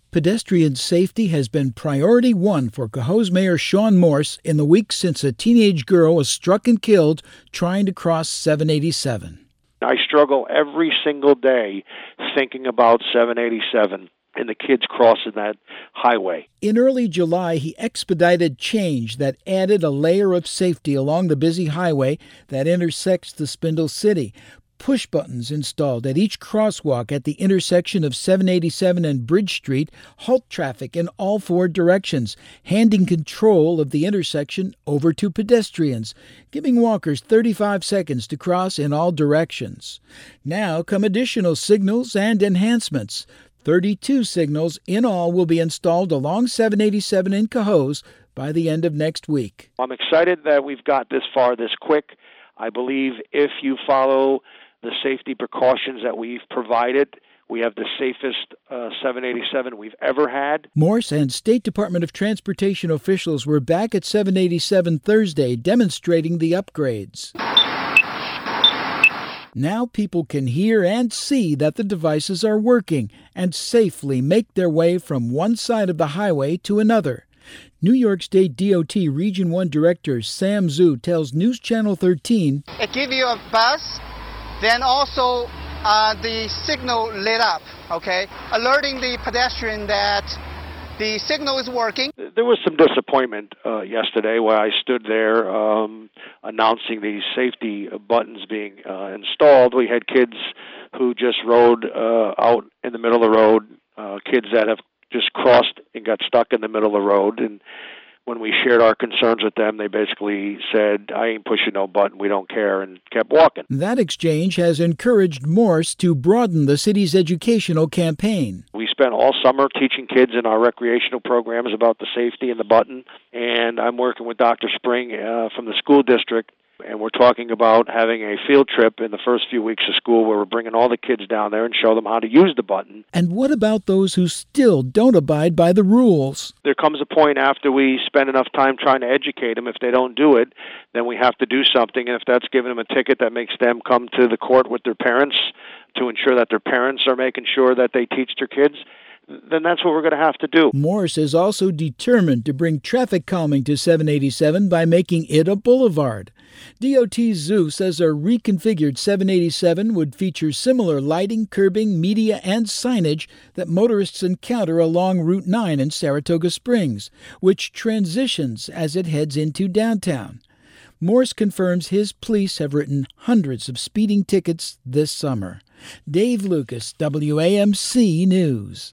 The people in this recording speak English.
Pedestrian safety has been priority one for Cohoes Mayor Shawn Morse in the weeks since a teenage girl was struck and killed trying to cross 787. I struggle every single day thinking about 787 and the kids crossing that highway. In early July, he expedited change that added a layer of safety along the busy highway that intersects the Spindle City. Push buttons installed at each crosswalk at the intersection of 787 and Bridge Street halt traffic in all four directions, handing control of the intersection over to pedestrians, giving walkers 35 seconds to cross in all directions. Now come additional signals and enhancements. 32 signals in all will be installed along 787 in Cohoes by the end of next week. I'm excited that we've got this far this quick. I believe if you follow the safety precautions that we've provided, we have the safest 787 we've ever had. Morse and State Department of Transportation officials were back at 787 Thursday demonstrating the upgrades. Now people can hear and see that the devices are working and safely make their way from one side of the highway to another. New York State DOT Region 1 Director Sam Zhu tells News Channel 13, "It gives you a buzz. Then also the signal lit up, okay, alerting the pedestrian that the signal is working." There was some disappointment yesterday where I stood there announcing these safety buttons being installed. We had kids who just rode out in the middle of the road, kids that have just crossed and got stuck in the middle of the road, and when we shared our concerns with them, they basically said, "I ain't pushing no button, we don't care," and kept walking. That exchange has encouraged Morse to broaden the city's educational campaign. We spent all summer teaching kids in our recreational programs about the safety and the button, and I'm working with Dr. Spring from the school district, and we're talking about having a field trip in the first few weeks of school where we're bringing all the kids down there and show them how to use the button. And what about those who still don't abide by the rules? There comes a point after we spend enough time trying to educate them, if they don't do it, then we have to do something, and if that's giving them a ticket that makes them come to the court with their parents to ensure that their parents are making sure that they teach their kids, then that's what we're going to have to do. Morse is also determined to bring traffic calming to 787 by making it a boulevard. DOT Zhu says a reconfigured 787 would feature similar lighting, curbing, media, and signage that motorists encounter along Route 9 in Saratoga Springs, which transitions as it heads into downtown. Morse confirms his police have written hundreds of speeding tickets this summer. Dave Lucas, WAMC News.